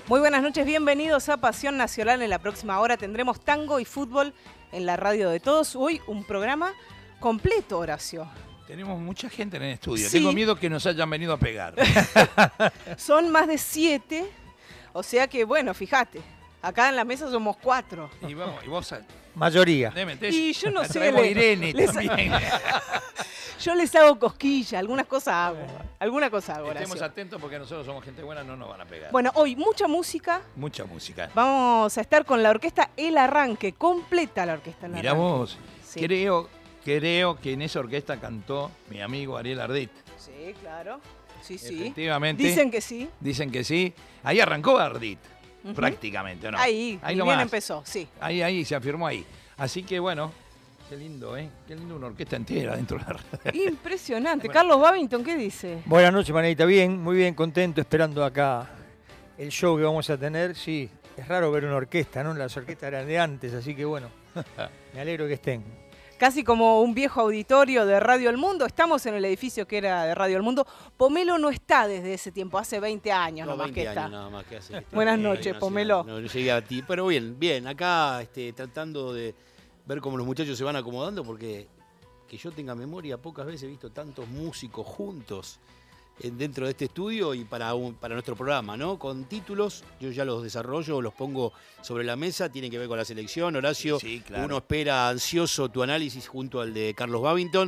Muy buenas noches, bienvenidos a Pasión Nacional. En la próxima hora tendremos tango y fútbol en la radio de todos. Hoy un programa completo, Horacio. Tenemos mucha gente en el estudio. Sí. Tengo miedo que nos hayan venido a pegar. Son más de 7, o sea que, bueno, fíjate, acá en la mesa somos 4. Y vos... Mayoría. Y yo no sé, traemos Irene también. Yo les hago cosquilla, algunas cosas hago. Alguna cosa hago, Estemos Horacio. atentos porque nosotros somos gente buena, no nos van a pegar. Bueno, hoy mucha música. Mucha música. Vamos a estar con la orquesta El Arranque, completa la orquesta El Arranque. Mirá vos, Sí. creo que en esa orquesta cantó mi amigo Ariel Ardit. Sí, claro. Sí, sí. Efectivamente. Dicen que sí. Dicen que sí. Ahí arrancó Ardit, Ujú. prácticamente, ¿o no? Ahí ni nomás. bien empezó, sí. Ahí, se afirmó ahí. Así que bueno, qué lindo, ¿eh? Qué lindo una orquesta entera dentro de la radio. Impresionante. Bueno. Carlos Babington, ¿qué dice? Buenas noches, Manita. Bien, muy bien, contento, esperando acá el show que vamos a tener. Sí, es raro ver una orquesta, ¿no? Las orquestas eran de antes, así que bueno, me alegro que estén. Casi como un viejo auditorio de Radio El Mundo. Estamos en el edificio que era de Radio El Mundo. Pomelo no está desde ese tiempo, hace 20 años No, nomás 20 que está. años nada más que hace. Buenas Radio noches, Nacional. Pomelo. No llegué a ti, pero bien, acá tratando de ver cómo los muchachos se van acomodando, porque que yo tenga memoria, pocas veces he visto tantos músicos juntos dentro de este estudio y para nuestro programa, ¿no? Con títulos, yo ya los desarrollo, los pongo sobre la mesa, tienen que ver con la selección. Horacio, Sí, claro. uno espera ansioso tu análisis junto al de Carlos Babington.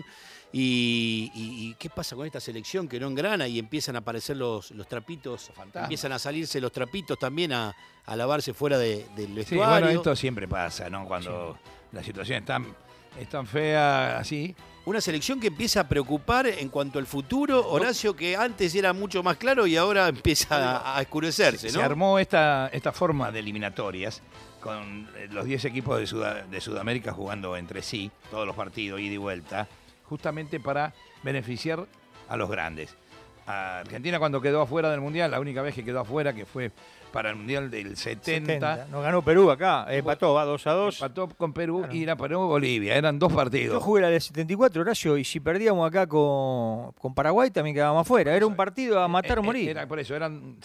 ¿Y qué pasa con esta selección que no engrana y empiezan a aparecer los trapitos? Fantasmas. Empiezan a salirse los trapitos también a lavarse fuera del Sí, vestuario. bueno, esto siempre pasa, ¿no? Cuando la situación es tan fea así. Una selección que empieza a preocupar en cuanto al futuro, Horacio, que antes era mucho más claro y ahora empieza a oscurecerse, ¿no? Se armó esta forma de eliminatorias con los 10 equipos de Sudamérica jugando entre sí, todos los partidos, ida y vuelta, justamente para beneficiar a los grandes. A Argentina, cuando quedó afuera del Mundial, la única vez que quedó afuera, que fue para el Mundial del 70, Nos ganó Perú acá, empató, va 2-2. empató con Perú Claro. y era Perú-Bolivia, eran 2 Yo partidos. jugué la del 74, Horacio, y si perdíamos acá con Paraguay también quedábamos afuera. Era un partido a matar o morir. Era por eso, eran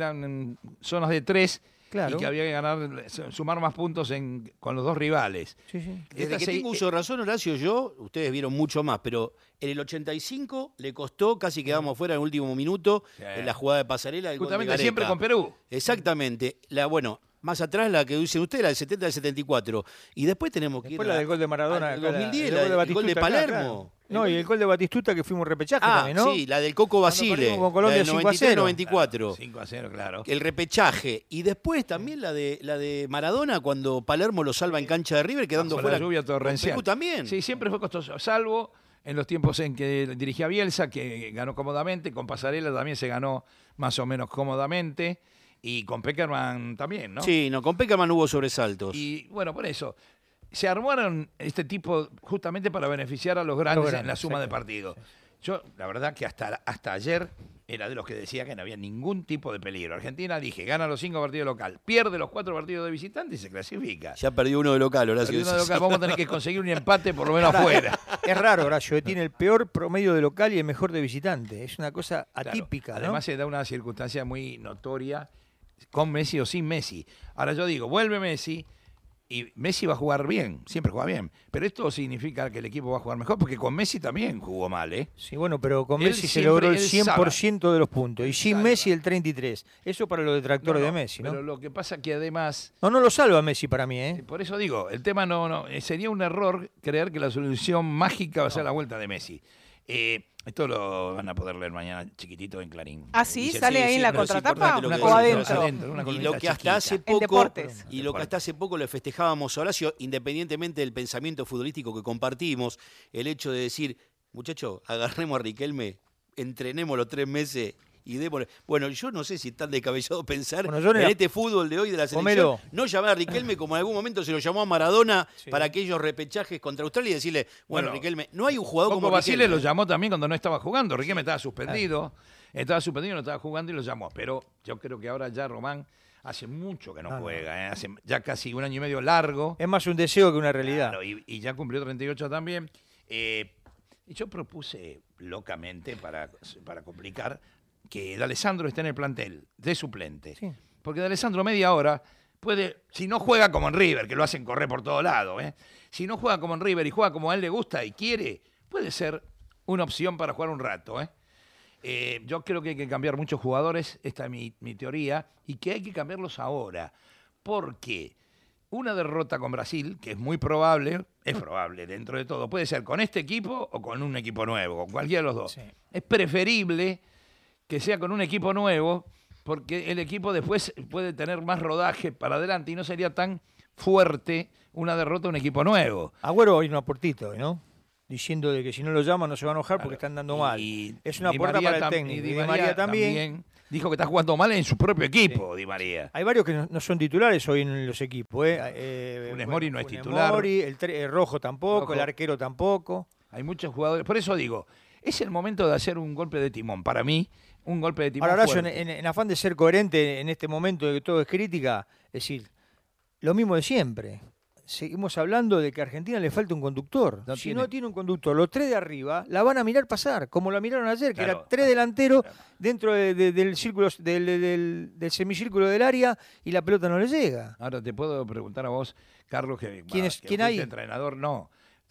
zonas de 3 Claro. y que había que ganar, sumar más puntos con los 2 rivales. Sí, sí. Desde que tengo uso de razón, Horacio, ustedes vieron mucho más, pero en el 85 le costó, casi quedamos fuera en el último minuto, Sí. en la jugada de pasarela. El gol de Justamente Gareca. siempre con Perú. Exactamente. Más atrás la que dicen ustedes, la del 70 al 74. Y después tenemos que Después ir la del gol de Maradona. al acá, 2010, el el gol de acá, Palermo. claro. No, y el gol de Batistuta que fuimos repechaje también, ¿no? Sí, la del Coco Basile. perdimos con Colombia la del 5-0. 93-94. 5-0, claro. El repechaje. Y después también la de Maradona cuando Palermo lo salva en cancha de River, quedando Bajo fuera. la lluvia con torrencial. Perú también. Sí, siempre fue costoso, salvo en los tiempos en que dirigía Bielsa, que ganó cómodamente, con Pasarela también se ganó más o menos cómodamente, y con Peckerman también, ¿no? Sí, no, con Peckerman hubo sobresaltos. Y bueno, por eso, se armaron este tipo justamente para beneficiar a los grandes en la suma de partidos. Yo, la verdad que hasta ayer era de los que decía que no había ningún tipo de peligro. Argentina, dije, gana los 5 partidos local, pierde los 4 partidos de visitante y se clasifica. Ya perdió uno de local, Horacio. Perdió uno de local, vamos a tener que conseguir un empate por lo menos afuera. Es raro, Horacio, tiene el peor promedio de local y el mejor de visitante. Es una cosa Claro, atípica, ¿no? Además se da una circunstancia muy notoria con Messi o sin Messi. Ahora yo digo, vuelve Messi y Messi va a jugar bien, siempre juega bien. Pero esto significa que el equipo va a jugar mejor porque con Messi también jugó mal, ¿eh? Sí, bueno, pero con Él Messi se siempre- logró el él 100% de los puntos. Y sin salva. Messi el 33%. Eso para los detractores de Messi, ¿no? Pero lo que pasa que además, No lo salva Messi para mí, ¿eh? por eso digo, el tema sería un error creer que la solución mágica va a ser la vuelta de Messi. Esto lo van a poder leer mañana chiquitito en Clarín. ¿Ah, sí? Dice, ¿Sale ahí en la pero es contratapa importante lo que o decís, adentro? una Y columnita lo que hasta chiquita. hace En poco deportes. y lo que hasta hace poco le festejábamos a Horacio, independientemente del pensamiento futbolístico que compartimos, el hecho de decir, muchachos, agarremos a Riquelme, entrenemos los 3 meses y démosle. Bueno, yo no sé si es tan descabellado pensar Bueno, yo en era- este fútbol de hoy de la selección, Pomelo. no llamar a Riquelme como en algún momento se lo llamó a Maradona Sí. para aquellos repechajes contra Australia y decirle, bueno, Bueno, Riquelme, no hay un jugador Coco como Basile Riquelme. lo llamó también cuando no estaba jugando. Riquelme estaba suspendido. No estaba jugando y lo llamó. Pero yo creo que ahora ya Román hace mucho que no juega. Hace ya casi un año y medio largo. Es más un deseo que una realidad. Claro, y ya cumplió 38 también. Y yo propuse locamente, para complicar, que D'Alessandro esté en el plantel de suplente. Sí. Porque de Alessandro media hora puede, si no juega como en River, que lo hacen correr por todo lado, si no juega como en River y juega como a él le gusta y quiere, puede ser una opción para jugar un rato. Yo creo que hay que cambiar muchos jugadores, esta es mi teoría, y que hay que cambiarlos ahora. Porque una derrota con Brasil, que es muy probable, es probable dentro de todo, puede ser con este equipo o con un equipo nuevo, con cualquiera de los dos. Sí. Es preferible que sea con un equipo nuevo, porque el equipo después puede tener más rodaje para adelante y no sería tan fuerte una derrota a un equipo nuevo. Agüero hoy no aportito, ¿no? Diciendo de que si no lo llaman no se va a enojar porque están dando mal. Es una puerta para el técnico. Y Di María también dijo que está jugando mal en su propio equipo, Di María. Hay varios que no son titulares hoy en los equipos. Funes Mori no es titular. Mori, el Rojo tampoco, el arquero tampoco. Hay muchos jugadores. Por eso digo, es el momento de hacer un golpe de timón. Para mí, un golpe de timón. Ahora, Horacio, en afán de ser coherente en este momento de que todo es crítica, es decir, lo mismo de siempre. Seguimos hablando de que a Argentina le falta un conductor. No tiene un conductor, los tres de arriba la van a mirar pasar, como la miraron ayer, que eran tres delanteros dentro del círculo, del semicírculo del área y la pelota no le llega. Ahora te puedo preguntar a vos, Carlos, ¿Quién hay? Entrenador, no.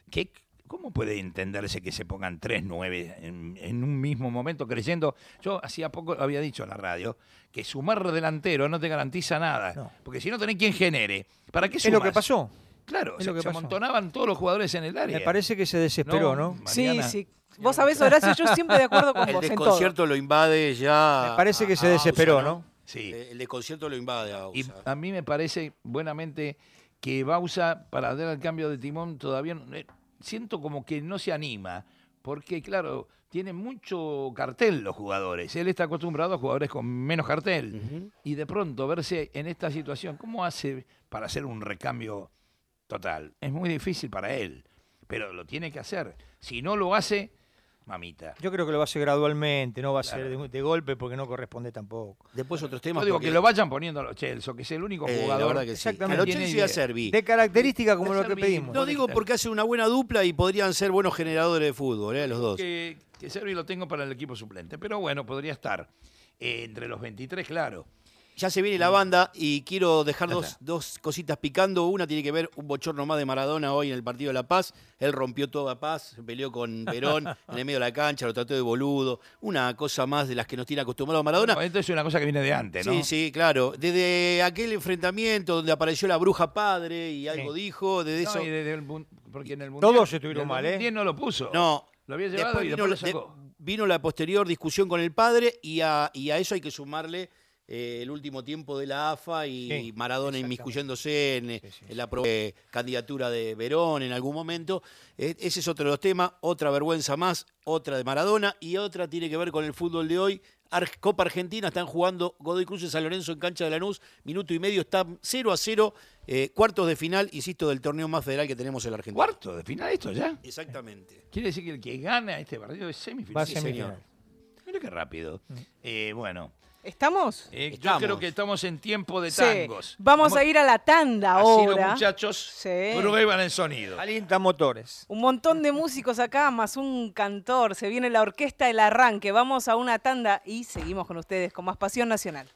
¿Cómo puede entenderse que se pongan 3-9 en un mismo momento creyendo? Yo hacía poco había dicho en la radio que sumar delantero no te garantiza nada. No. Porque si no tenés quien genere, ¿para qué sumás? Es lo que pasó. Claro, se amontonaban todos los jugadores en el área. Me parece que se desesperó, ¿no? Sí. Vos sabés, Horacio, yo siempre de acuerdo con vos en todo. El desconcierto lo invade ya. Me parece que se desesperó, ¿no? Sí. El desconcierto lo invade a Bausa. Y a mí me parece buenamente que Bausa, para dar el cambio de timón, todavía siento como que no se anima. Porque, claro, tienen mucho cartel los jugadores. Él está acostumbrado a jugadores con menos cartel. Uh-huh. Y de pronto verse en esta situación, ¿cómo hace para hacer un recambio total? Es muy difícil para él, pero lo tiene que hacer. Si no lo hace, mamita. Yo creo que lo va a hacer gradualmente, no va a ser de golpe porque no corresponde tampoco. Después otros temas. Yo digo que lo vayan poniendo a los Chelsea, que es el único jugador. La verdad que exactamente. A los Chelsea y a Servi. De característica como lo que pedimos. No digo porque hace una buena dupla y podrían ser buenos generadores de fútbol, los dos. Que Servi lo tengo para el equipo suplente, pero bueno, podría estar entre los 23, claro. Ya se viene la banda y quiero dejar dos cositas picando. Una tiene que ver un bochorno más de Maradona hoy en el partido de La Paz. Él rompió toda Paz, se peleó con Perón en el medio de la cancha, lo trató de boludo. Una cosa más de las que nos tiene acostumbrado Maradona. No, esto es una cosa que viene de antes, ¿no? Sí, claro. Desde aquel enfrentamiento donde apareció la bruja padre y algo dijo, desde eso... Porque en el Mundial, todos estuvieron mal, ¿eh? No lo puso. No. Lo había llevado y después lo sacó. Vino la posterior discusión con el padre y a eso hay que sumarle el último tiempo de la AFA y Maradona inmiscuyéndose en la candidatura de Verón en algún momento. Ese es otro de los temas, otra vergüenza más, otra de Maradona y otra tiene que ver con el fútbol de hoy. Copa Argentina, están jugando Godoy Cruz y San Lorenzo en cancha de Lanús, minuto y medio, está 0-0, cuartos de final, insisto, del torneo más federal que tenemos en la Argentina. ¿Cuartos de final esto ya? Exactamente. Quiere decir que el que gana este partido es semifinal. Va a semifinal. Mira qué rápido. Bueno. ¿Estamos? Yo creo que estamos en tiempo de tangos. Vamos a ir a la tanda ahora. Así los muchachos prueban el sonido. Alientan motores. Un montón de músicos acá, más un cantor. Se viene la orquesta El Arranque. Vamos a una tanda y seguimos con ustedes con más Pasión Nacional.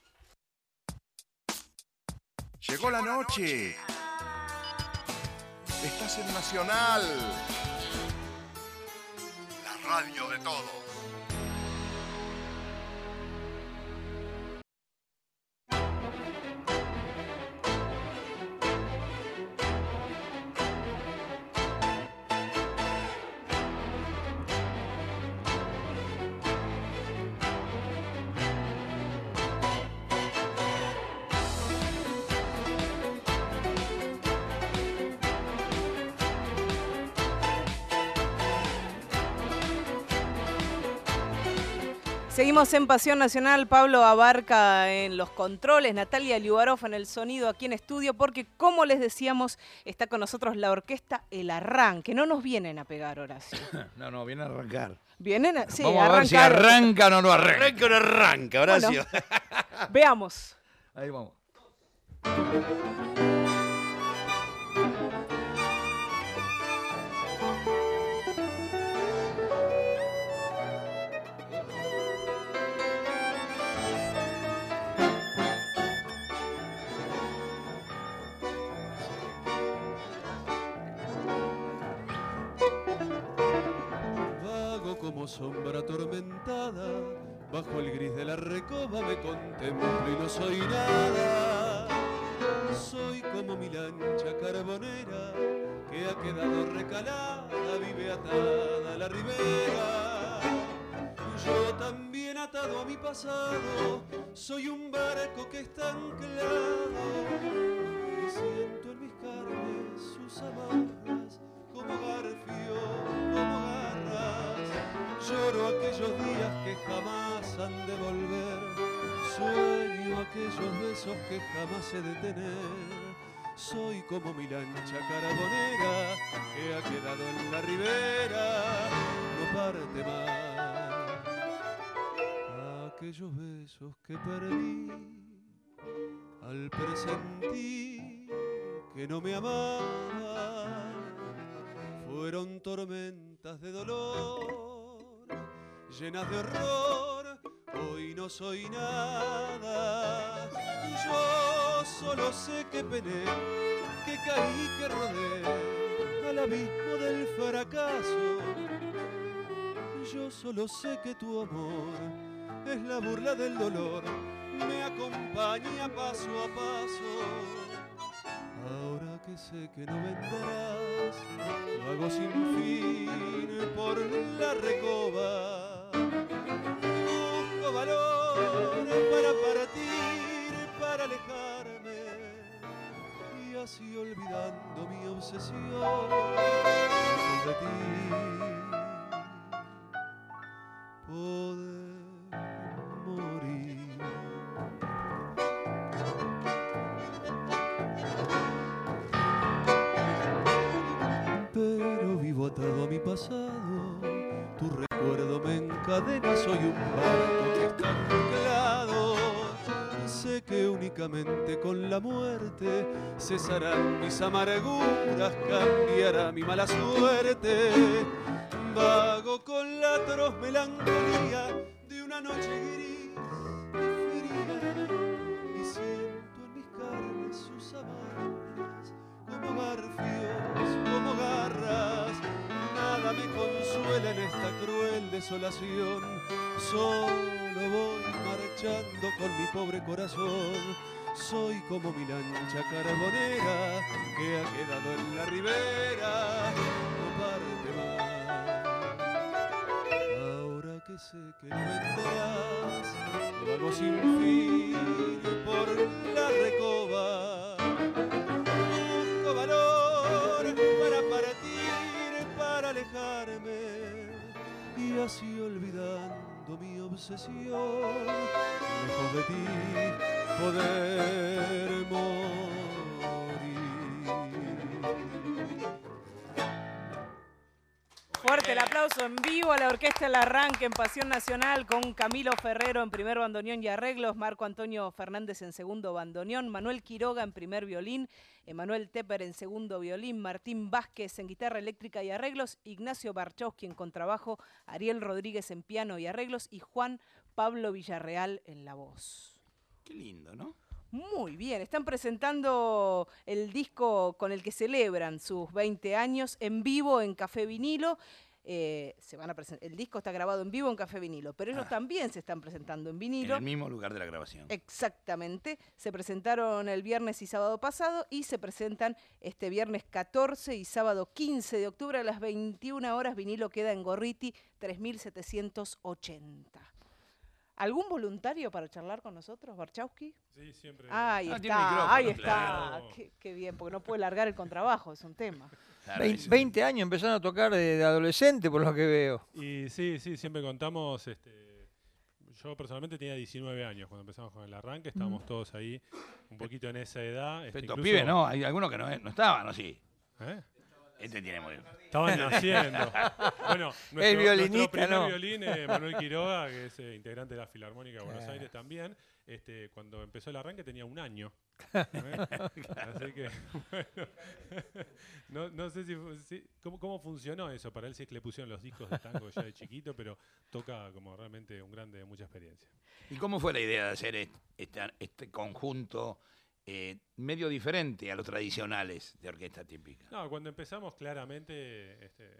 Llegó la noche. Estás en Nacional. La radio de todos. Seguimos en Pasión Nacional, Pablo Abarca en los controles, Natalia Liubarov en el sonido aquí en estudio, porque como les decíamos, está con nosotros la orquesta El Arranque. No nos vienen a pegar, Horacio. No, vienen a arrancar. Vienen a, sí, vamos a ver si arrancan o no arrancan. Arranca o no arranca, Horacio. Bueno, veamos. Ahí vamos. como sombra atormentada, bajo el gris de la recoba me contemplo y no soy nada. Soy como mi lancha carbonera que ha quedado recalada, vive atada a la ribera. Yo también atado a mi pasado, soy un barco que está anclado y siento en mis carnes sus amarras como garfio, como garras. Lloro aquellos días que jamás han de volver, sueño aquellos besos que jamás he de tener. Soy como mi lancha carbonera que ha quedado en la ribera, no parte más. Aquellos besos que perdí al presentir que no me amaba fueron tormentas de dolor, llenas de horror. Hoy no soy nada, yo solo sé que pené, que caí, que rodé al abismo del fracaso. Yo solo sé que tu amor es la burla del dolor, me acompaña paso a paso. Ahora que sé que no vendrás, vago sin fin por la recoba. Busco valor para partir, para alejarme, y así olvidando mi obsesión lejos de ti, poder morir. Pero vivo atado a mi pasado, tu recuerdo me encadena, soy un barco que está anclado. Sé que únicamente con la muerte cesarán mis amarguras, cambiará mi mala suerte. Vago con la atroz melancolía de una noche gris y fría, y siento en mis carnes sus amarras como garfios, como garras. Nada me consuela en esta cruel desolación, solo voy marchando con mi pobre corazón. Soy como mi lancha carbonera que ha quedado en la ribera, no parte más. Ahora que sé que no vendrás, vago sin fin por la recoba. Busco valor para partir, para alejarme, y así olvidando mi obsesión, lejos de ti poder morir. Fuerte el aplauso en vivo a la Orquesta El Arranque en Pasión Nacional con Camilo Ferrero en primer bandoneón y arreglos, Marco Antonio Fernández en segundo bandoneón, Manuel Quiroga en primer violín, Emanuel Tepper en segundo violín, Martín Vázquez en guitarra eléctrica y arreglos, Ignacio Barchowski en contrabajo, Ariel Rodríguez en piano y arreglos y Juan Pablo Villarreal en la voz. Qué lindo, ¿no? Muy bien, están presentando el disco con el que celebran sus 20 años en vivo en Café Vinilo. El disco está grabado en vivo en Café Vinilo, pero ellos también se están presentando en vinilo. En el mismo lugar de la grabación. Exactamente. Se presentaron el viernes y sábado pasado y se presentan este viernes 14 y sábado 15 de octubre a las 21 horas. Vinilo queda en Gorriti 3780. ¿Algún voluntario para charlar con nosotros, Barchowski? Sí, siempre. Ahí tiene está, micrófono, ahí está. claro. Qué bien, porque no puede largar el contrabajo, es un tema. Claro, 20 años empezaron a tocar de adolescente, por lo que veo. Y sí, siempre contamos. Yo personalmente tenía 19 años cuando empezamos con el arranque, estábamos todos ahí un poquito en esa edad. Pero estos incluso- pibes no, hay algunos que no estaban, ¿o sí? ¿Eh? Este tiene muy... Estaban naciendo. Bueno, El violinista, nuestro primer no. violín, Manuel Quiroga, que es integrante de la Filarmónica de Buenos Aires también, cuando empezó el arranque tenía 1 año. Así que, bueno, no sé cómo funcionó eso para él, si es que le pusieron los discos de tango ya de chiquito, pero toca como realmente un grande de mucha experiencia. ¿Y cómo fue la idea de hacer este conjunto medio diferente a los tradicionales de orquesta típica? No, cuando empezamos claramente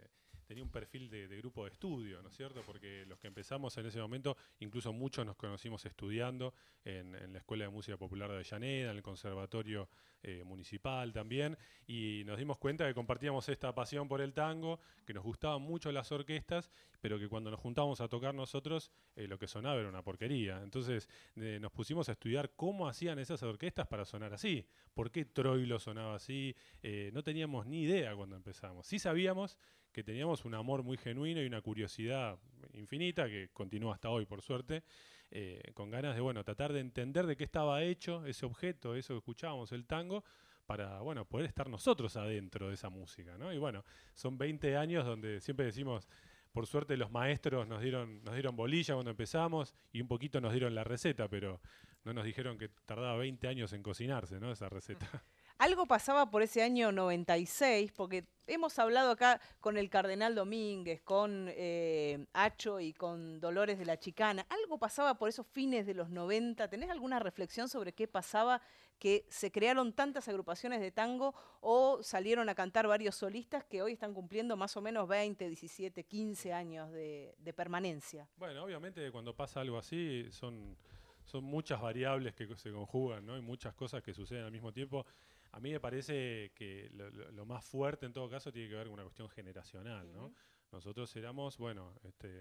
tenía un perfil de grupo de estudio, ¿no es cierto? Porque los que empezamos en ese momento, incluso muchos nos conocimos estudiando en la Escuela de Música Popular de Avellaneda, en el Conservatorio Municipal también, y nos dimos cuenta que compartíamos esta pasión por el tango, que nos gustaban mucho las orquestas, pero que cuando nos juntábamos a tocar nosotros, lo que sonaba era una porquería. Entonces nos pusimos a estudiar cómo hacían esas orquestas para sonar así, por qué Troilo sonaba así. No teníamos ni idea cuando empezamos. Sí sabíamos que teníamos un amor muy genuino y una curiosidad infinita, que continúa hasta hoy, por suerte, con ganas de, bueno, tratar de entender de qué estaba hecho ese objeto, eso que escuchábamos, el tango, para, bueno, poder estar nosotros adentro de esa música, ¿no? Y bueno, son 20 años donde siempre decimos, por suerte los maestros nos dieron bolilla cuando empezamos y un poquito nos dieron la receta, pero no nos dijeron que tardaba 20 años en cocinarse, ¿no? Esa receta. Algo pasaba por ese año 96, porque hemos hablado acá con el Cardenal Domínguez, con Acho y con Dolores de la Chicana. Algo pasaba por esos fines de los 90. ¿Tenés alguna reflexión sobre qué pasaba, que se crearon tantas agrupaciones de tango o salieron a cantar varios solistas que hoy están cumpliendo más o menos 20, 17, 15 años de permanencia? Bueno, obviamente cuando pasa algo así son muchas variables que se conjugan, ¿no? Y muchas cosas que suceden al mismo tiempo. A mí me parece que lo más fuerte en todo caso tiene que ver con una cuestión generacional, ¿no? Nosotros éramos, bueno,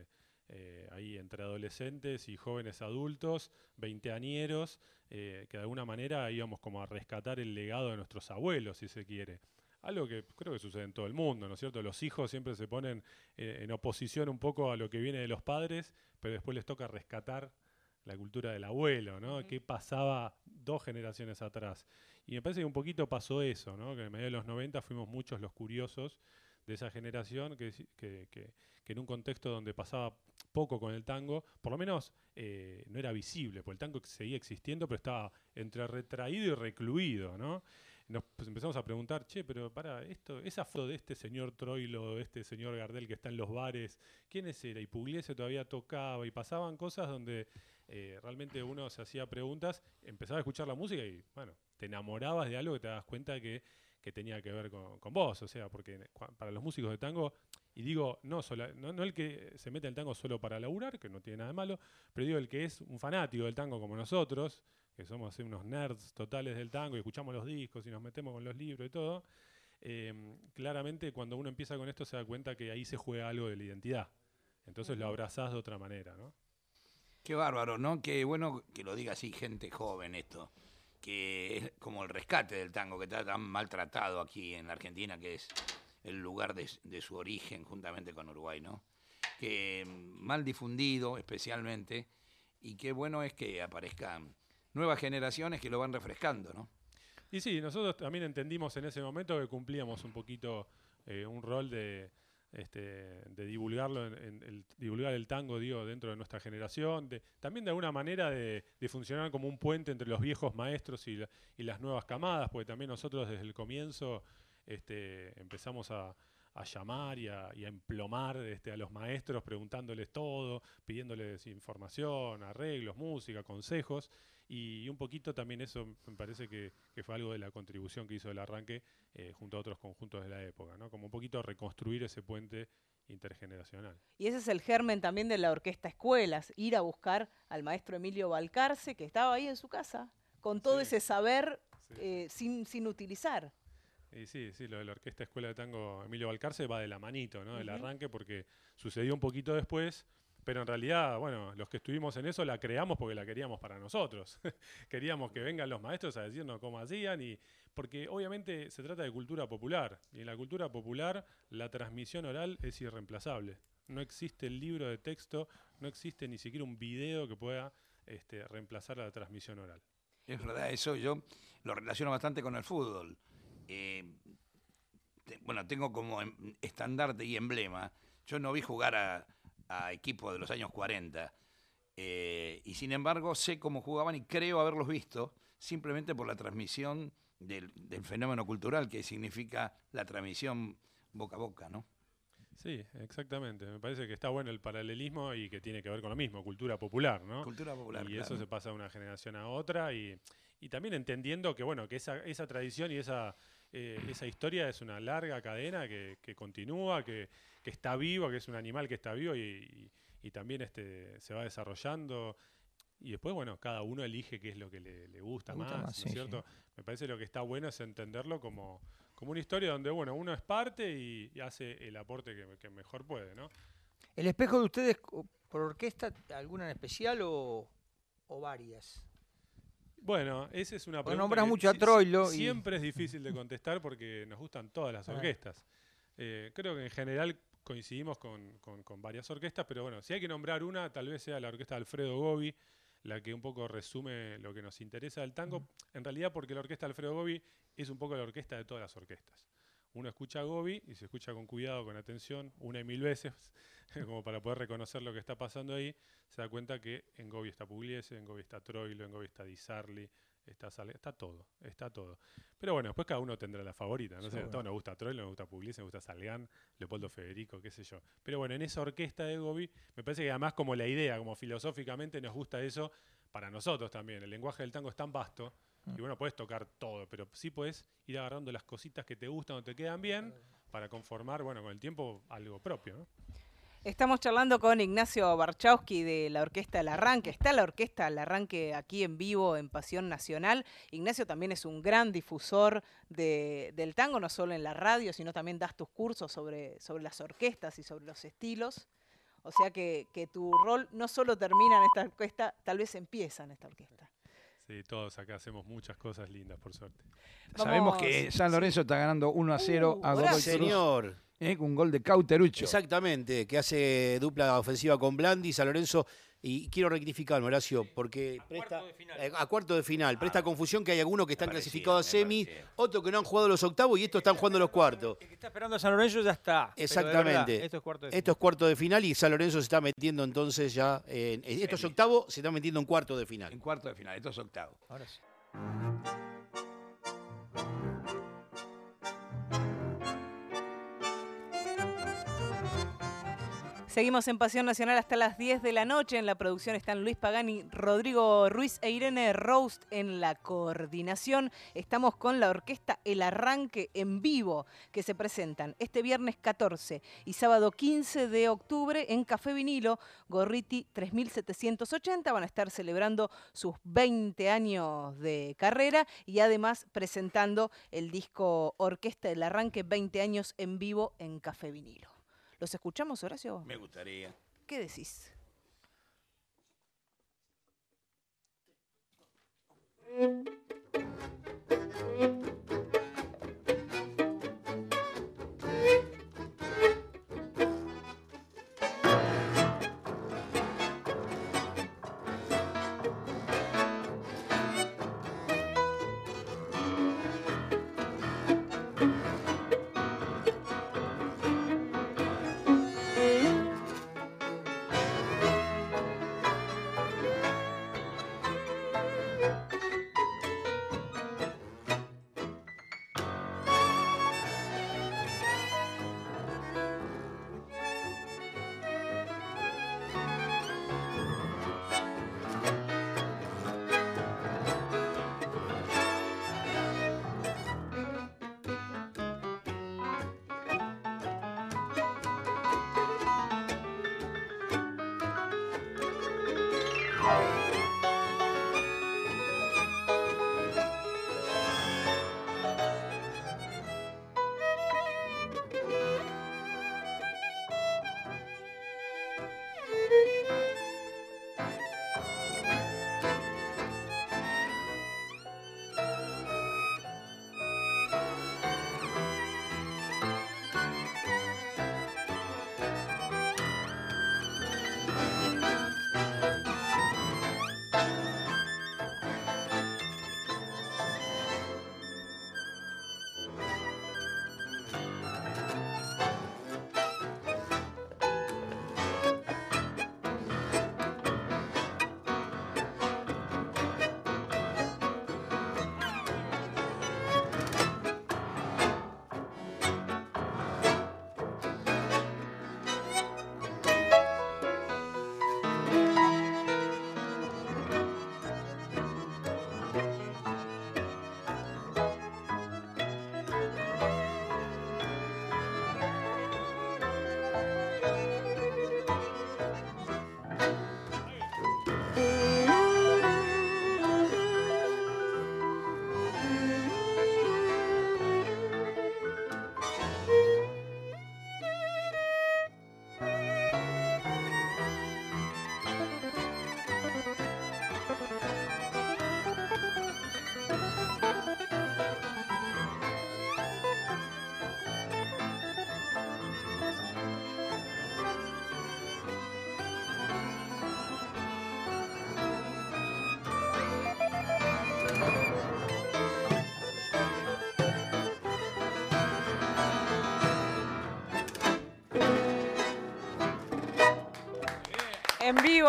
ahí entre adolescentes y jóvenes adultos, veinteañeros, que de alguna manera íbamos como a rescatar el legado de nuestros abuelos, si se quiere. Algo que creo que sucede en todo el mundo, ¿no es cierto? Los hijos siempre se ponen en oposición un poco a lo que viene de los padres, pero después les toca rescatar la cultura del abuelo, ¿no? ¿Qué pasaba 2 generaciones atrás? Y me parece que un poquito pasó eso, ¿no? Que en medio de los 90 fuimos muchos los curiosos de esa generación que en un contexto donde pasaba poco con el tango, por lo menos no era visible, porque el tango seguía existiendo, pero estaba entre retraído y recluido, ¿no? Nos empezamos a preguntar, che, pero para esto, esa foto de este señor Troilo, de este señor Gardel que está en los bares, ¿quién era? Y Pugliese todavía tocaba y pasaban cosas donde realmente uno se hacía preguntas, empezaba a escuchar la música y, bueno, te enamorabas de algo que te das cuenta que tenía que ver con vos, o sea, porque para los músicos de tango, y digo, no el que se mete en el tango solo para laburar, que no tiene nada de malo, pero digo el que es un fanático del tango como nosotros, que somos así unos nerds totales del tango y escuchamos los discos y nos metemos con los libros y todo, claramente cuando uno empieza con esto se da cuenta que ahí se juega algo de la identidad. Entonces lo abrazás de otra manera, ¿no? Qué bárbaro, ¿no? Qué bueno que lo diga así gente joven esto, que es como el rescate del tango que está tan maltratado aquí en la Argentina, que es el lugar de su origen juntamente con Uruguay, ¿no? Que mal difundido especialmente, y qué bueno es que aparezcan nuevas generaciones que lo van refrescando, ¿no? Y sí, nosotros también entendimos en ese momento que cumplíamos un poquito un rol de divulgarlo, divulgar el tango, digo, dentro de nuestra generación, también de alguna manera de funcionar como un puente entre los viejos maestros y las nuevas camadas, porque también nosotros desde el comienzo empezamos a llamar y a emplomar a los maestros, preguntándoles todo, pidiéndoles información, arreglos, música, consejos, y un poquito también eso me parece que fue algo de la contribución que hizo el arranque junto a otros conjuntos de la época, ¿no? Como un poquito reconstruir ese puente intergeneracional. Y ese es el germen también de la Orquesta Escuelas, ir a buscar al maestro Emilio Balcarce, que estaba ahí en su casa, con todo ese saber sin utilizar. Y sí, lo de la Orquesta Escuela de Tango Emilio Balcarce va de la manito, ¿no? Del arranque, porque sucedió un poquito después, pero en realidad, bueno, los que estuvimos en eso la creamos porque la queríamos para nosotros. Queríamos que vengan los maestros a decirnos cómo hacían, y porque obviamente se trata de cultura popular, y en la cultura popular la transmisión oral es irreemplazable. No existe el libro de texto, no existe ni siquiera un video que pueda reemplazar la transmisión oral. Es verdad, eso yo lo relaciono bastante con el fútbol. Bueno, tengo como estandarte y emblema. Yo no vi jugar a equipos de los años 40 y sin embargo sé cómo jugaban y creo haberlos visto simplemente por la transmisión del fenómeno cultural que significa la transmisión boca a boca, ¿no? Sí, exactamente. Me parece que está bueno el paralelismo y que tiene que ver con lo mismo, cultura popular, ¿no? Cultura popular, y claro. eso se pasa de una generación a otra y también entendiendo que, bueno, que esa tradición y esa esa historia es una larga cadena que continúa, que está viva, que es un animal que está vivo y también se va desarrollando. Y después, bueno, cada uno elige qué es lo que le gusta más, ¿no es cierto? Sí. Me parece que lo que está bueno es entenderlo como una historia donde, bueno, uno es parte y hace el aporte que mejor puede, ¿no? ¿El espejo de ustedes por orquesta, alguna en especial o varias? Bueno, esa es una pregunta nombras mucho a Troilo siempre es difícil de contestar porque nos gustan todas las orquestas. Creo que en general coincidimos con varias orquestas, pero bueno, si hay que nombrar una, tal vez sea la orquesta de Alfredo Gobi, la que un poco resume lo que nos interesa del tango, en realidad porque la orquesta de Alfredo Gobi es un poco la orquesta de todas las orquestas. Uno escucha a Gobi y se escucha con cuidado, con atención, una y mil veces, como para poder reconocer lo que está pasando ahí, se da cuenta que en Gobi está Pugliese, en Gobi está Troilo, en Gobi está Di Sarli, está todo. Pero bueno, después cada uno tendrá la favorita, no sé, a todos nos gusta Troilo, nos gusta Pugliese, nos gusta Salgán, Leopoldo Federico, qué sé yo. Pero bueno, en esa orquesta de Gobi, me parece que además como la idea, como filosóficamente nos gusta eso, para nosotros también, el lenguaje del tango es tan vasto, y bueno, puedes tocar todo, pero sí puedes ir agarrando las cositas que te gustan o te quedan bien, para conformar, bueno, con el tiempo algo propio, ¿no? Estamos charlando con Ignacio Barchowski de la Orquesta El Arranque. Está la Orquesta El Arranque aquí en vivo en Pasión Nacional. Ignacio también es un gran difusor del tango, no solo en la radio, sino también das tus cursos sobre las orquestas y sobre los estilos. O sea que tu rol no solo termina en esta orquesta, tal vez empieza en esta orquesta. Sí, todos acá hacemos muchas cosas lindas, por suerte. Sabemos que San Lorenzo está ganando 1-0 a Godoy Cruz. Señor. Un gol de Cauterucho. Exactamente, que hace dupla ofensiva con Blandi, San Lorenzo. Y quiero rectificarme, Horacio, porque a cuarto de final. Presta confusión que hay algunos que están clasificados a semi, otros que no han jugado los octavos y estos están jugando los cuartos. El que está esperando a San Lorenzo ya está. Exactamente. Verdad, esto es cuarto de final y San Lorenzo se está metiendo entonces ya. Estos octavos se están metiendo en cuarto de final. En cuarto de final, estos octavos. Ahora sí. Seguimos en Pasión Nacional hasta las 10 de la noche. En la producción están Luis Pagani, Rodrigo Ruiz e Irene Roust en la coordinación. Estamos con la orquesta El Arranque en vivo, que se presentan este viernes 14 y sábado 15 de octubre en Café Vinilo, Gorriti 3780. Van a estar celebrando sus 20 años de carrera y además presentando el disco Orquesta El Arranque 20 años en vivo en Café Vinilo. ¿Los escuchamos, Horacio? Me gustaría. ¿Qué decís?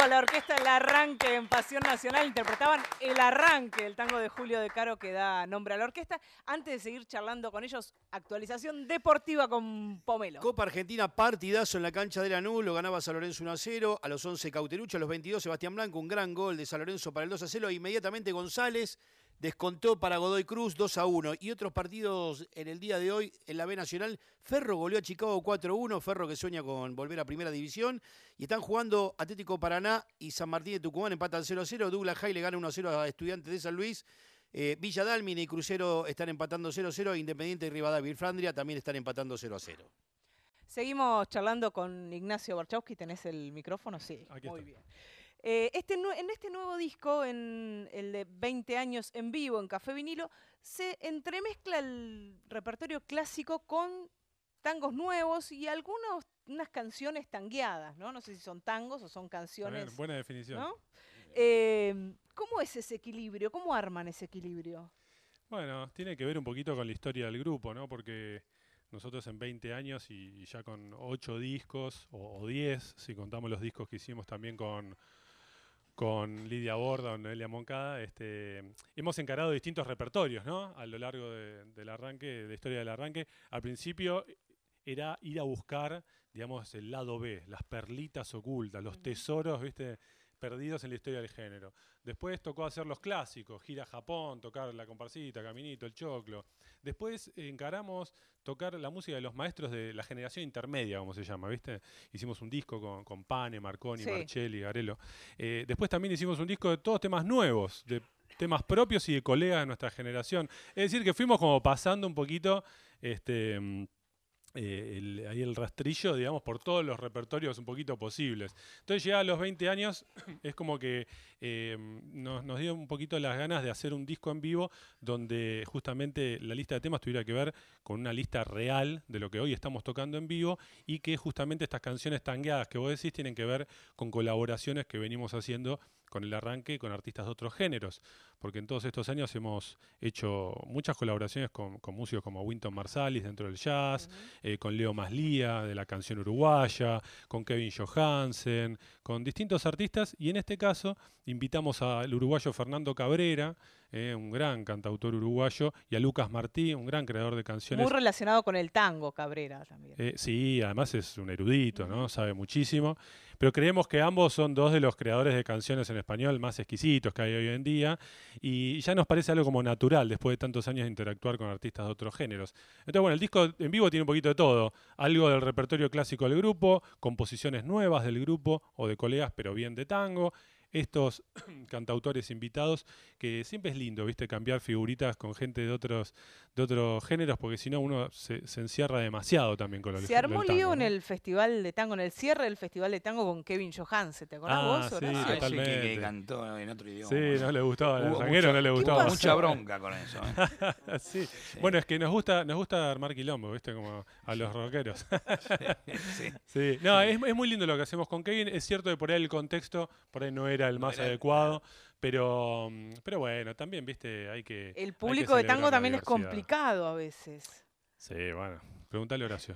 a la orquesta El Arranque en Pasión Nacional. Interpretaban El Arranque, el tango de Julio De Caro que da nombre a la orquesta. Antes de seguir charlando con ellos, actualización deportiva con Pomelo. Copa Argentina, partidazo en la cancha de Lanús, lo ganaba San Lorenzo 1-0, a los 11 Cauterucho, a los 22 Sebastián Blanco, un gran gol de San Lorenzo para el 2-0, e inmediatamente González descontó para Godoy Cruz 2-1. Y otros partidos en el día de hoy en la B Nacional. Ferro goleó a Chicago 4-1. Ferro que sueña con volver a Primera División. Y están jugando Atlético Paraná y San Martín de Tucumán. Empatan 0-0. Douglas Jai le gana 1-0 a Estudiantes de San Luis. Villa Dálmine y Crucero están empatando 0-0. Independiente y Rivadavia y Flandria también están empatando 0-0. Seguimos charlando con Ignacio Barchowski. ¿Tenés el micrófono? Sí, Aquí muy está. bien. En este nuevo disco, en el de 20 años en vivo, en Café Vinilo, se entremezcla el repertorio clásico con tangos nuevos y unas canciones tangueadas, ¿no? No sé si son tangos o son canciones. Bien, buena definición. ¿No? ¿Cómo es ese equilibrio? ¿Cómo arman ese equilibrio? Bueno, tiene que ver un poquito con la historia del grupo, ¿no? Porque nosotros en 20 años y ya con 8 discos o 10, si contamos los discos que hicimos también con Lidia Borda o Noelia Moncada, hemos encarado distintos repertorios, ¿no? A lo largo del arranque, de la historia del arranque. Al principio era ir a buscar, digamos, el lado B, las perlitas ocultas, los tesoros, ¿viste?, perdidos en la historia del género. Después tocó hacer los clásicos, gira a Japón, tocar la comparsita, Caminito, el Choclo. Después encaramos tocar la música de los maestros de la generación intermedia, como se llama, ¿viste? Hicimos un disco con Pane, Marconi, Sí. Marcelli, Garello. Después también hicimos un disco de todos temas nuevos, de temas propios y de colegas de nuestra generación. Es decir, que fuimos como pasando un poquito ahí el rastrillo, digamos, por todos los repertorios un poquito posibles. Entonces, llegada a los 20 años, es como que nos dio un poquito las ganas de hacer un disco en vivo donde justamente la lista de temas tuviera que ver con una lista real de lo que hoy estamos tocando en vivo y que justamente estas canciones tangueadas que vos decís tienen que ver con colaboraciones que venimos haciendo con el arranque con artistas de otros géneros, porque en todos estos años hemos hecho muchas colaboraciones con músicos como Wynton Marsalis dentro del jazz, con Leo Maslía de la canción uruguaya, con Kevin Johansen, con distintos artistas, y en este caso invitamos al uruguayo Fernando Cabrera, un gran cantautor uruguayo, y a Lucas Martí, un gran creador de canciones. Muy relacionado con el tango, Cabrera también. Sí, además es un erudito, ¿no? Sabe muchísimo. Pero creemos que ambos son dos de los creadores de canciones en español más exquisitos que hay hoy en día. Y ya nos parece algo como natural después de tantos años de interactuar con artistas de otros géneros. Entonces, bueno, el disco en vivo tiene un poquito de todo. Algo del repertorio clásico del grupo, composiciones nuevas del grupo o de colegas, pero bien de tango. Estos cantautores invitados, que siempre es lindo, ¿viste? Cambiar figuritas con gente de otros géneros, porque si no uno se encierra demasiado también con Se armó el tango, lío ¿no? en el Festival de Tango, en el cierre del Festival de Tango con Kevin Johansen. ¿Te acordás vos, sí, Horacio? Ese totalmente. que cantó en otro idioma. Sí, no le gustaba, al Hubo ranguero no le gustaba. pasó? Mucha bronca con eso. Sí. Bueno, es que nos gusta armar quilombo, ¿viste? Como a los rockeros. Sí. Sí. No, es muy lindo lo que hacemos con Kevin. Es cierto que por ahí el contexto por ahí no era el más era el- adecuado, pero bueno, también, ¿viste? Hay que El hay que público de celebrar tango la también es diversidad. complicado a veces. Sí, bueno, pregúntale a Horacio.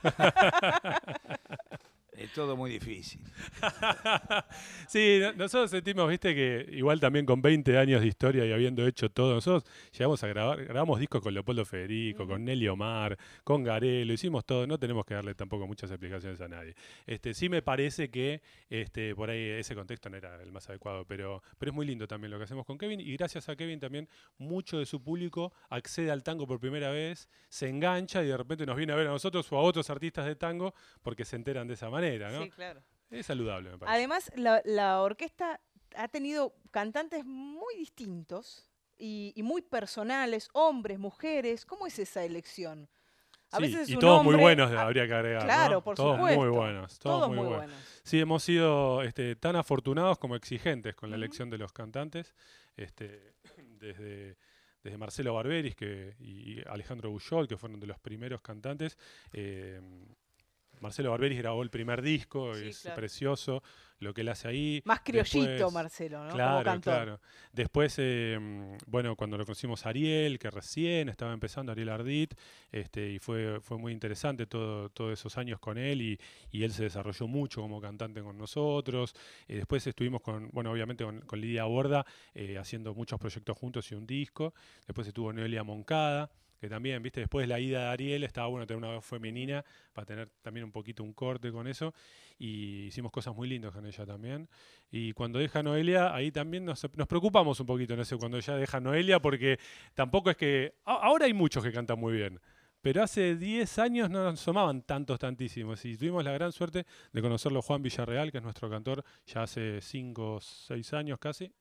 Es todo muy difícil. Sí, nosotros sentimos, viste, que igual también con 20 años de historia y habiendo hecho todo, nosotros llegamos a grabamos discos con Leopoldo Federico, con Nelly Omar, con Garello, hicimos todo, no tenemos que darle tampoco muchas explicaciones a nadie. Sí me parece que por ahí ese contexto no era el más adecuado, pero es muy lindo también lo que hacemos con Kevin, y gracias a Kevin también mucho de su público accede al tango por primera vez, se engancha y de repente nos viene a ver a nosotros o a otros artistas de tango porque se enteran de esa manera, ¿no? Sí, claro. Es saludable, me parece. Además, la orquesta ha tenido cantantes muy distintos y muy personales, hombres, mujeres. ¿Cómo es esa elección? A Sí, veces y un todos muy hombre- buenos habría que agregar, Claro, ¿no? por todos supuesto. muy buenos, todos muy buenos. Sí, hemos sido tan afortunados como exigentes con la elección de los cantantes, desde Marcelo Barberis y Alejandro Bullol, que fueron de los primeros cantantes, Marcelo Barberis grabó el primer disco, Sí, es claro. precioso lo que él hace ahí. Más criollito, Después, Marcelo, ¿no? Claro, Como cantor. claro. Después, bueno, cuando lo conocimos a Ariel, que recién estaba empezando, Ariel Ardit, y fue muy interesante todos esos años con él y él se desarrolló mucho como cantante con nosotros. Después estuvimos obviamente con Lidia Borda haciendo muchos proyectos juntos y un disco. Después estuvo Noelia Moncada, que también, viste, después de la ida de Ariel estaba bueno tener una voz femenina para tener también un poquito un corte con eso. Y hicimos cosas muy lindas con ella también. Y cuando deja Noelia, ahí también nos preocupamos un poquito, no sé, cuando ella deja Noelia, porque tampoco es que... Ahora hay muchos que cantan muy bien, pero hace 10 años no nos asomaban tantísimos. Y tuvimos la gran suerte de conocerlo Juan Villarreal, que es nuestro cantor, ya hace 5 o 6 años casi.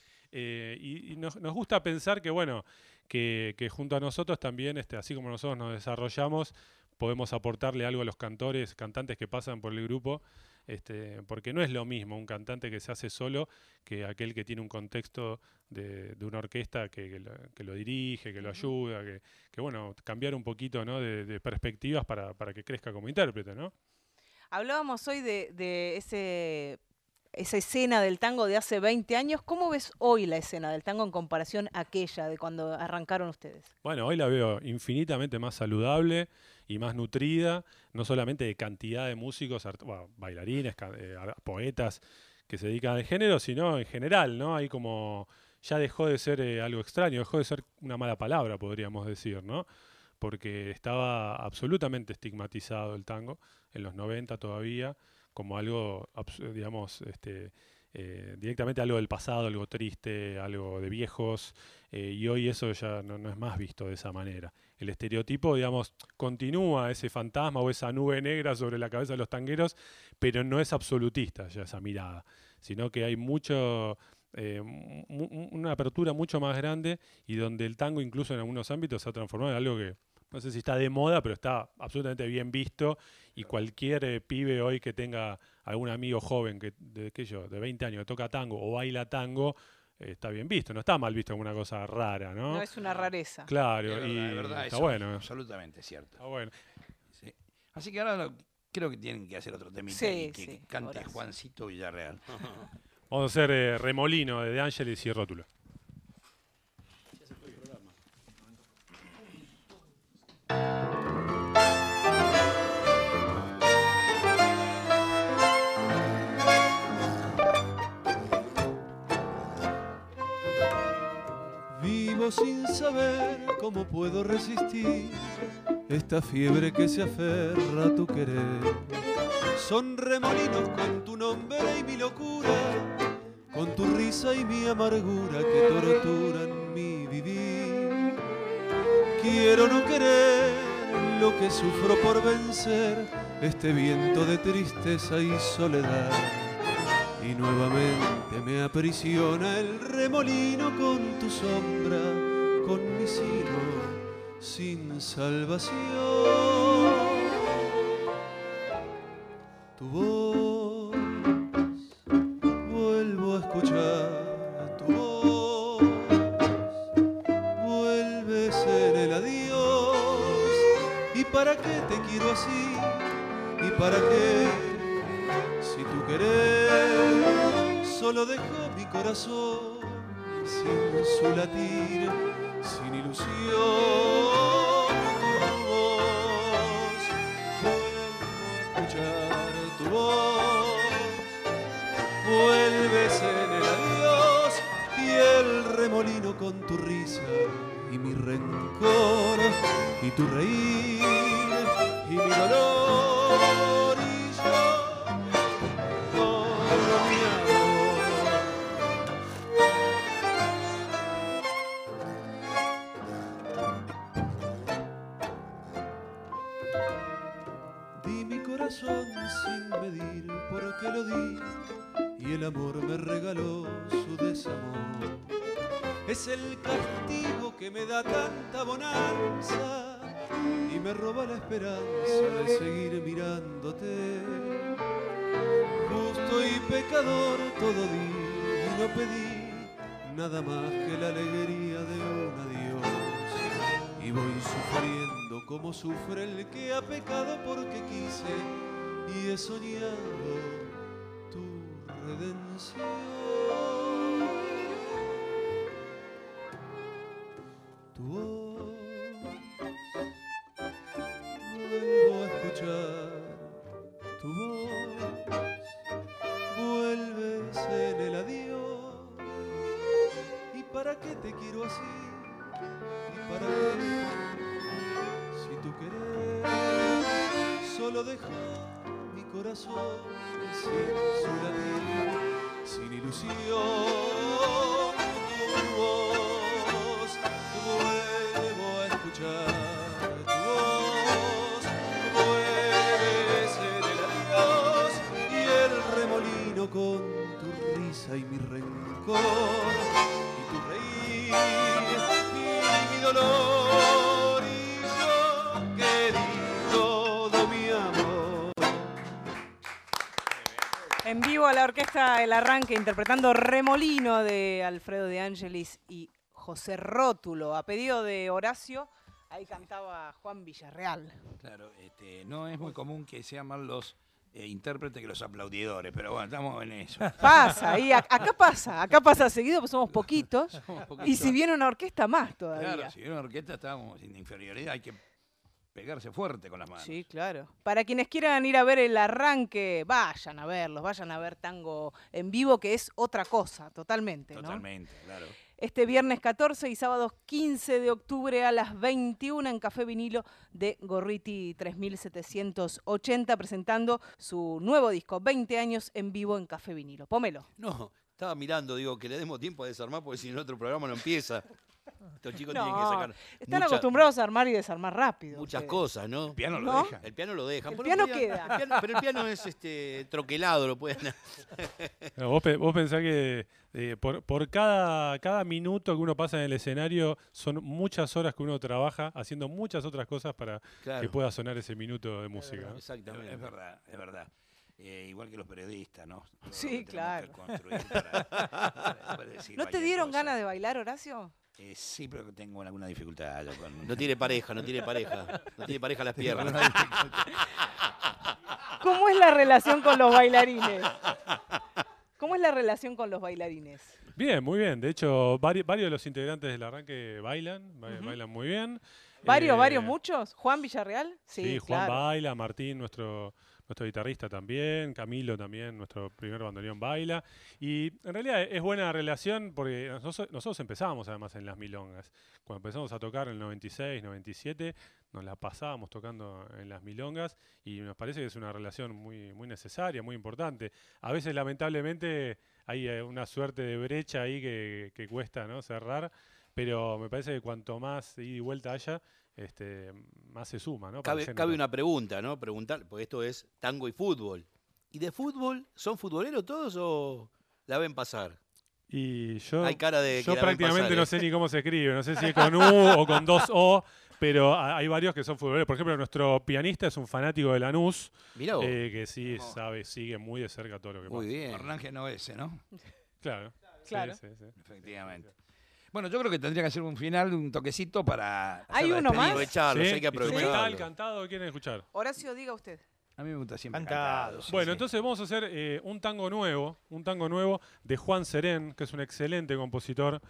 Y nos gusta pensar que, bueno, que junto a nosotros también, así como nosotros nos desarrollamos, podemos aportarle algo a los cantantes que pasan por el grupo, porque no es lo mismo un cantante que se hace solo que aquel que tiene un contexto de una orquesta que lo dirige, que lo ayuda, que bueno, cambiar un poquito, ¿no?, de perspectivas para que crezca como intérprete, ¿no? Hablábamos hoy de esa escena del tango de hace 20 años. ¿Cómo ves hoy la escena del tango en comparación a aquella de cuando arrancaron ustedes? Bueno, hoy la veo infinitamente más saludable y más nutrida, no solamente de cantidad de músicos, bailarines, poetas que se dedican al género, sino en general, ¿no? Ahí como ya dejó de ser algo extraño, dejó de ser una mala palabra, podríamos decir, ¿no? Porque estaba absolutamente estigmatizado el tango en los 90 todavía, como algo, digamos, directamente algo del pasado, algo triste, algo de viejos, y hoy eso ya no es más visto de esa manera. El estereotipo, digamos, continúa ese fantasma o esa nube negra sobre la cabeza de los tangueros, pero no es absolutista ya esa mirada, sino que hay una apertura mucho más grande y donde el tango incluso en algunos ámbitos se ha transformado en algo que no sé si está de moda, pero está absolutamente bien visto y cualquier pibe hoy que tenga algún amigo joven de 20 años que toca tango o baila tango, está bien visto, no está mal visto como una cosa rara, ¿no? No es una rareza. Claro, Es verdad, está eso bueno. es absolutamente cierto. Está bueno. Sí. Así que ahora creo que tienen que hacer otro temita y que cante Horacio. Juancito Villarreal. Vamos a hacer Remolino de Ángeles y Rótulo. Vivo sin saber cómo puedo resistir esta fiebre que se aferra a tu querer. Son remolinos con tu nombre y mi locura, con tu risa y mi amargura que torturan mi vivir. Quiero no querer lo que sufro por vencer, este viento de tristeza y soledad. Y nuevamente me aprisiona el remolino con tu sombra, con mi sino sin salvación. Tu voz, vuelvo a escuchar tu voz, vuelves en el adiós. ¿Y para qué te quiero así? ¿Y para qué? Si tú querés, solo dejo mi corazón sin su latir, sin ilusión. Tu voz, vuelvo a escuchar tu voz, vuelves en el adiós y el remolino con tu risa y mi rencor y tu reír y mi dolor y yo. Di mi corazón sin medir por qué lo di y el amor me regaló su desamor. Es el castigo que me da tanta bonanza y me roba la esperanza de seguir mirándote. Justo y pecador todo di y no pedí nada más que la alegría de un adiós. Y voy sufriendo como sufre el que ha pecado porque quise y he soñado tu redención. Tu voz vuelvo a escuchar, tu voz vuelves en el adiós. ¿Y para qué te quiero así? ¿Y para qué? Si tú querés, solo deja mi corazón sin su latir, sin ilusión. Tu voz vuelvo a escuchar, tu voz vuelves en el adiós y el remolino con tu risa y mi rencor y tu reír y mi dolor y yo querido todo mi amor. En vivo a la orquesta El Arranque interpretando Remolino de Alfredo De Angelis y José Rótulo. A pedido de Horacio, ahí cantaba Juan Villarreal. Claro, no es muy común que sean más los intérpretes que los aplaudidores, pero bueno, estamos en eso. Pasa, ahí, acá pasa seguido, pues somos poquitos. Y si viene una orquesta, más todavía. Claro, si viene una orquesta estamos en inferioridad, hay que pegarse fuerte con las manos. Sí, claro. Para quienes quieran ir a ver El Arranque, vayan a verlos, vayan a ver tango en vivo, que es otra cosa, totalmente, ¿no? Totalmente, claro. Este viernes 14 y sábado 15 de octubre a las 21 en Café Vinilo de Gorriti 3780, presentando su nuevo disco, 20 años en vivo en Café Vinilo. Pomelo. No, estaba mirando, digo, que le demos tiempo a desarmar porque si no el otro programa no empieza. Estos chicos No, tienen que sacar están acostumbrados a armar y desarmar rápido. muchas ustedes. cosas, ¿no? El piano ¿No? lo deja. El piano lo dejan. El Bueno, piano podría- queda. pero el piano es troquelado, lo pueden. No, vos pensás que por cada minuto que uno pasa en el escenario son muchas horas que uno trabaja haciendo muchas otras cosas para Claro. que pueda sonar ese minuto de música, ¿no? Exactamente. Es verdad, es verdad. Igual que los periodistas, ¿no? Todo Sí, lo que tenemos claro. que construir para decir ¿No te cualquier dieron cosa. ganas de bailar, Horacio? Sí, pero tengo alguna dificultad. Yo con... No tiene pareja, no tiene pareja. No tiene pareja las piernas. ¿Cómo es la relación con los bailarines? ¿Cómo es la relación con los bailarines? Bien, muy bien. De hecho, varios de los integrantes del Arranque bailan, bailan muy bien. ¿Varios, muchos? ¿Juan Villarreal? Sí, Juan claro. baila, Martín, nuestro guitarrista también, Camilo también, nuestro primer bandoneón baila. Y en realidad es buena relación porque nosotros empezamos además en las milongas. Cuando empezamos a tocar en el 96, 97, nos la pasábamos tocando en las milongas y nos parece que es una relación muy, muy necesaria, muy importante. A veces lamentablemente hay una suerte de brecha ahí que cuesta, ¿no?, cerrar, pero me parece que cuanto más ida y vuelta haya, más se suma, ¿no? Para el Cabe género. una pregunta, ¿no? Preguntar, porque esto es tango y fútbol. ¿Y de fútbol son futboleros todos o la ven pasar? Y yo, Hay cara de que yo la ven prácticamente pasar, no ¿eh? sé ni cómo se escribe, no sé si es con U o con 2O, pero hay varios que son futboleros. Por ejemplo, nuestro pianista es un fanático de Lanús, Mirá vos. que sí sabe, sigue muy de cerca todo lo que Muy pasa. bien. Arranque no ese, ¿no? Claro. Claro. Sí, sí, sí. Efectivamente. Bueno, yo creo que tendría que hacer un final, un toquecito para... ¿Hay hacer la uno más? despedida. Aprovecharlos, Sí, hay que instrumental, aprovecharlos. cantado, ¿quieren escuchar? Horacio, diga usted. A mí me gusta siempre Cantado. cantado. sí, Bueno, sí. entonces vamos a hacer un tango nuevo de Juan Serén, que es un excelente compositor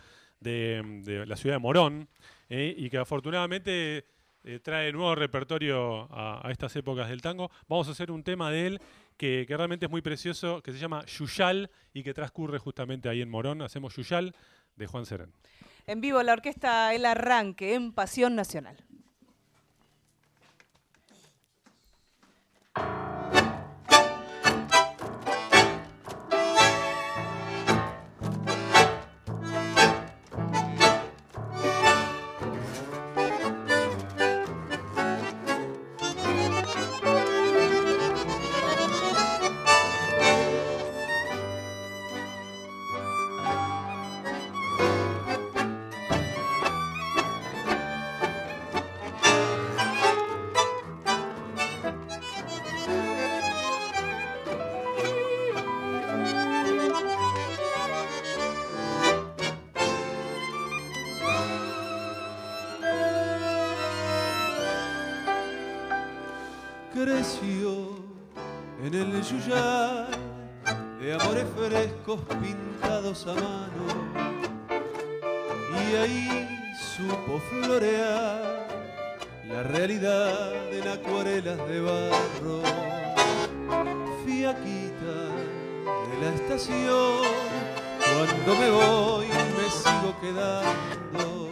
de la ciudad de Morón, y que afortunadamente trae nuevo repertorio a estas épocas del tango. Vamos a hacer un tema de él que realmente es muy precioso, que se llama Yuyal y que transcurre justamente ahí en Morón. Hacemos Yuyal de Juan Serén. En vivo la orquesta El Arranque en Pasión Nacional. Creció en el yuyar de amores frescos pintados a mano, y ahí supo florear la realidad en acuarelas de barro. Fiaquita de la estación, cuando me voy me sigo quedando.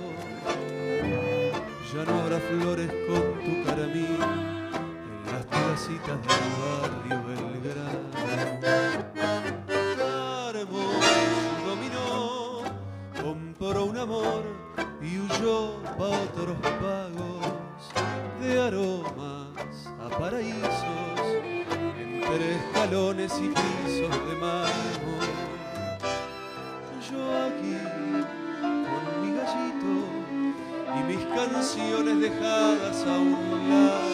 Ya no habrá flores con tu caramín en las terracitas del barrio Belgrano. Armó su dominó, compró un amor y huyó pa' otros pagos de aromas a paraísos, entre escalones y pisos de mármol. Yo aquí con mi gallito y mis canciones dejadas a un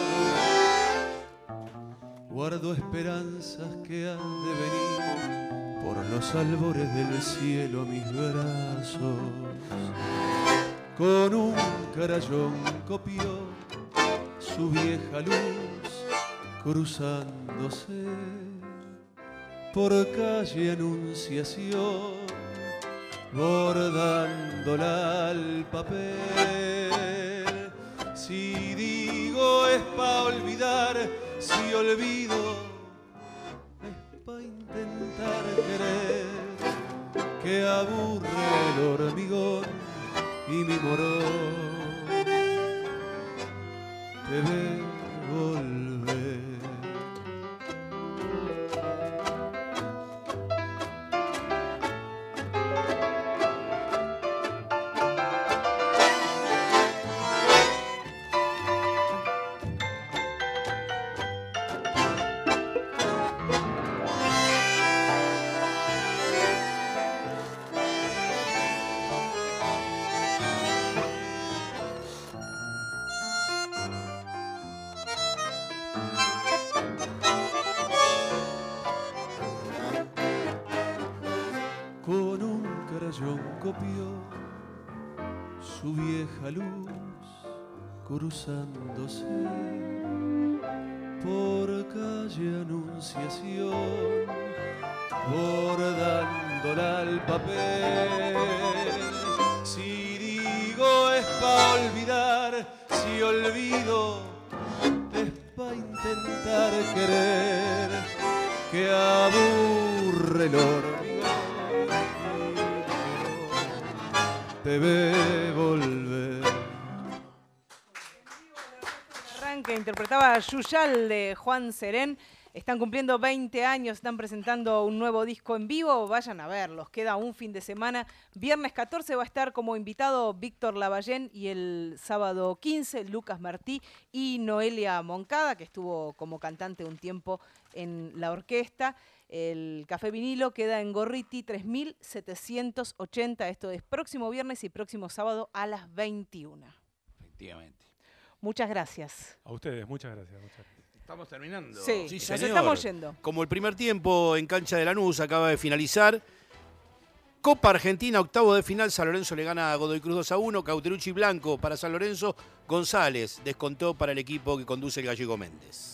lado, guardo esperanzas que han de venir por los albores del cielo a mis brazos. Con un carayón copió su vieja luz cruzándose por calle Anunciación, bordándola al papel. Si digo es pa' olvidar, si olvido es pa' intentar querer, que aburre el hormigón y mi morón te ve volver. Con un carayón copió su vieja luz cruzándose por calle Anunciación, bordándola al papel. Si digo es pa' olvidar, si olvido es pa' intentar querer, que aburre el hormigón te ve volver. Arranque interpretaba Yuyal de Juan Serén. Están cumpliendo 20 años, están presentando un nuevo disco en vivo. Vayan a verlos, queda un fin de semana. Viernes 14 va a estar como invitado Víctor Lavallén y el sábado 15 Lucas Martí y Noelia Moncada, que estuvo como cantante un tiempo en la orquesta. El Café Vinilo queda en Gorriti 3780. Esto es próximo viernes y próximo sábado a las 21. Efectivamente. Muchas gracias. A ustedes, muchas gracias. Estamos terminando. Sí, Sí, nos señor. estamos yendo. Como el primer tiempo en cancha de Lanús acaba de finalizar. Copa Argentina, octavo de final. San Lorenzo le gana a Godoy Cruz 2-1. Cauterucci Blanco para San Lorenzo. González descontó para el equipo que conduce el Gallego Méndez.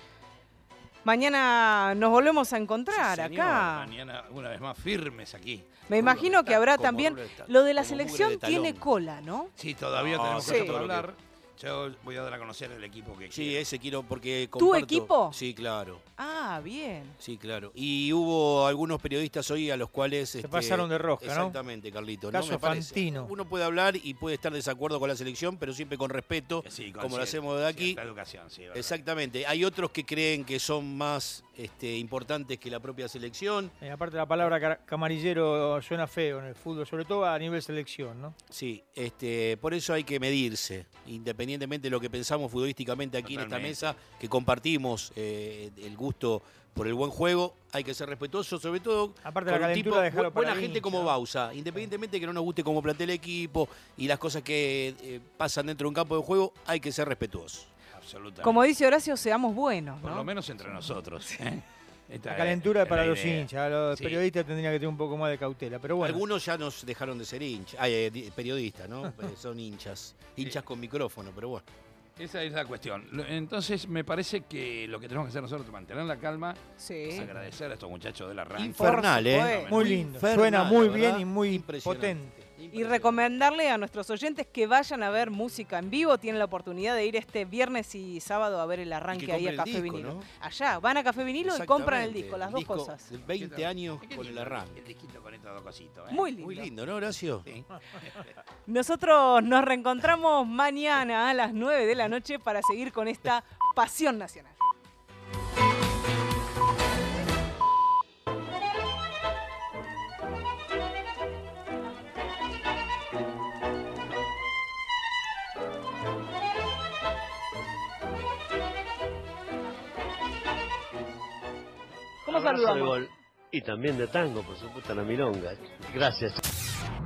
Mañana nos volvemos a encontrar Sí, señor. acá. Mañana, una vez más, firmes aquí. Me imagino que habrá como también. ruleta, Lo de la como selección mugre de talón. tiene cola, ¿no? Sí, todavía No, tenemos sí. que hablar. Yo voy a dar a conocer el equipo que Sí, quiero. ese quiero porque ¿Tu comparto. equipo? Sí, claro. Ah, bien. Sí, claro. Y hubo algunos periodistas hoy a los cuales... Se pasaron de rosca, ¿no? Exactamente, Carlito. Caso no me parece. Fantino. Uno puede hablar y puede estar de desacuerdo con la selección, pero siempre con respeto, Sí, con como lo cierta- hacemos de aquí. cierta educación, sí, verdad. Exactamente. Hay otros que creen que son más importantes que la propia selección. Aparte la palabra camarillero suena feo en el fútbol, sobre todo a nivel selección, ¿no? Sí, por eso hay que medirse, independientemente de lo que pensamos futbolísticamente aquí Totalmente. en esta mesa, que compartimos el gusto por el buen juego, hay que ser respetuosos, sobre todo Aparte con la un calentura, tipo, dejarlo para buena el gente hincha, como ¿no? Bausa, independientemente que no nos guste cómo plantea el equipo y las cosas que pasan dentro de un campo de juego, hay que ser respetuosos. Absolutamente. Como dice Horacio, seamos buenos, Por ¿no? lo menos entre nosotros. La calentura es para la los idea. hinchas, los Sí. periodistas tendrían que tener un poco más de cautela, pero bueno. Algunos ya nos dejaron de ser hinchas, periodistas, ¿no? Son hinchas con micrófono, pero bueno. Esa es la cuestión. Entonces, me parece que lo que tenemos que hacer nosotros es mantener la calma, Sí. agradecer a estos muchachos del arranque. Infernal, supuesto. Muy lindo. Infernal, Suena muy la bien verdad, y muy impresionante. potente. Y recomendarle a nuestros oyentes que vayan a ver música en vivo. Tienen la oportunidad de ir este viernes y sábado a ver el arranque ahí a compren el Café disco, Vinilo. ¿no? Allá, van a Café Vinilo y compran el Exactamente, disco, las dos disco cosas. de 20 años Qué con el lindo, arranque. El disquito con estos dos cositos. Muy lindo. Muy lindo, ¿no, Horacio? Sí. Nosotros nos reencontramos mañana a las 9 de la noche para seguir con esta pasión nacional. ¿Cómo Abrazo de saludamos? gol. Y también de tango, por supuesto, la milonga. Gracias.